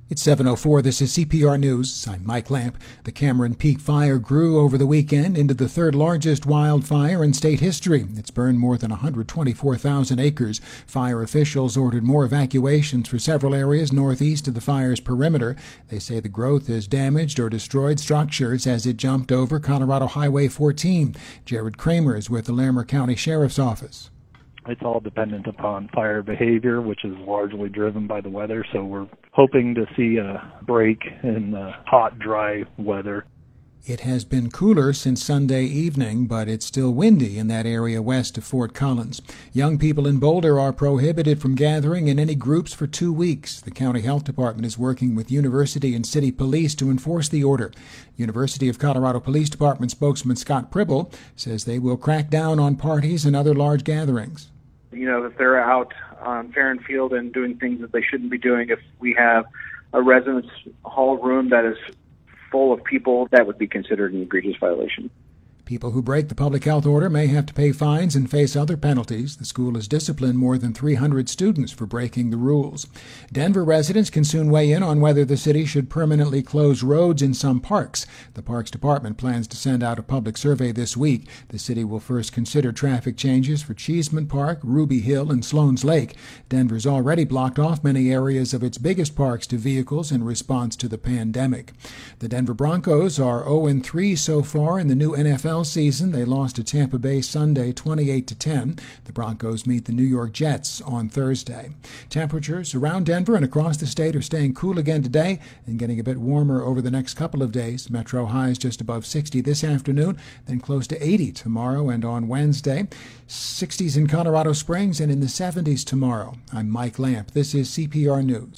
It's 7:04. This is CPR News. I'm Mike Lamp. The Cameron Peak fire grew over the weekend into the third largest wildfire in state history. It's burned more than 124,000 acres. Fire officials ordered more evacuations for several areas northeast of the fire's perimeter. They say the growth has damaged or destroyed structures as it jumped over Colorado Highway 14. Jared Kramer is with the Larimer County Sheriff's Office. It's all dependent upon fire behavior, which is largely driven by the weather, so we're hoping to see a break in hot, dry weather. It has been cooler since Sunday evening, but it's still windy in that area west of Fort Collins. Young people in Boulder are prohibited from gathering in any groups for 2 weeks. The county health department is working with university and city police to enforce the order. University of Colorado Police Department spokesman Scott Pribble says they will crack down on parties and other large gatherings. If they're out on Farron Field and doing things that they shouldn't be doing, if we have a residence hall room that is full of people, that would be considered an egregious violation. People who break the public health order may have to pay fines and face other penalties. The school has disciplined more than 300 students for breaking the rules. Denver residents can soon weigh in on whether the city should permanently close roads in some parks. The Parks Department plans to send out a public survey this week. The city will first consider traffic changes for Cheeseman Park, Ruby Hill, and Sloan's Lake. Denver's already blocked off many areas of its biggest parks to vehicles in response to the pandemic. The Denver Broncos are 0-3 so far in the new NFL season. They lost to Tampa Bay Sunday 28-10. The Broncos meet the New York Jets on Thursday. Temperatures around Denver and across the state are staying cool again today and getting a bit warmer over the next couple of days. Metro highs just above 60 this afternoon, then close to 80 tomorrow and on Wednesday. 60s in Colorado Springs and in the 70s tomorrow. I'm Mike Lamp. This is CPR News.